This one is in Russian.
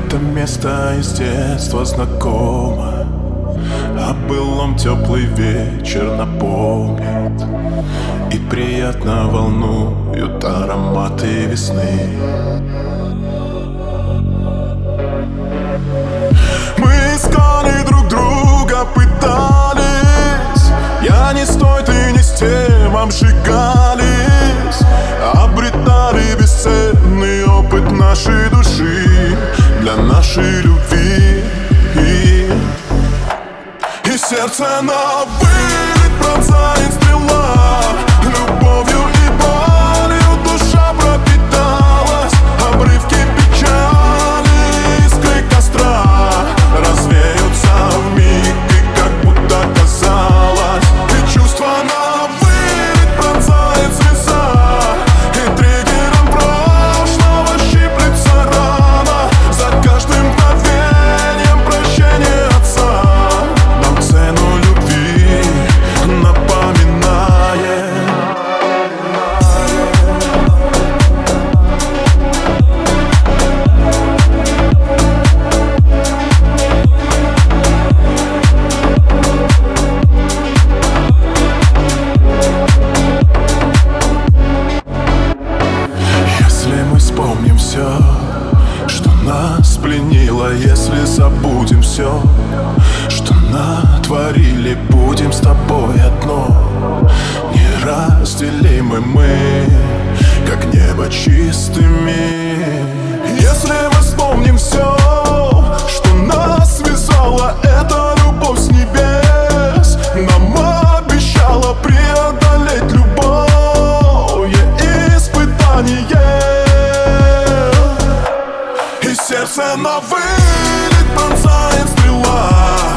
Это место из детства знакомо, о былом теплый вечер напомнит, и приятно волнуют ароматы весны. Мы искали друг друга, пытались, я не с той, ты не с тем, обжигались, обретали бесценный опыт нашей души для нашей любви. И сердце на вылет пронзает стрела, любовью и болью душа пропиталась, обрывки печали, искры костра развеются вмиг, и как будто казалось, и чувства на вылет пронзает слеза, и триггером прошлого щиплется рана, за каждым мгновением прощения отца нам цену любви напоминает. Если мы вспомним все, что нас пленило, если забудем все, что натворили, будем с тобой одно, неразделимы мы, как небо чистыми. Если мы вспомним все, что нас связала эта любовь с небес, нам обещала преодолеть любое испытание, и сердце на вылет пронзает стрела,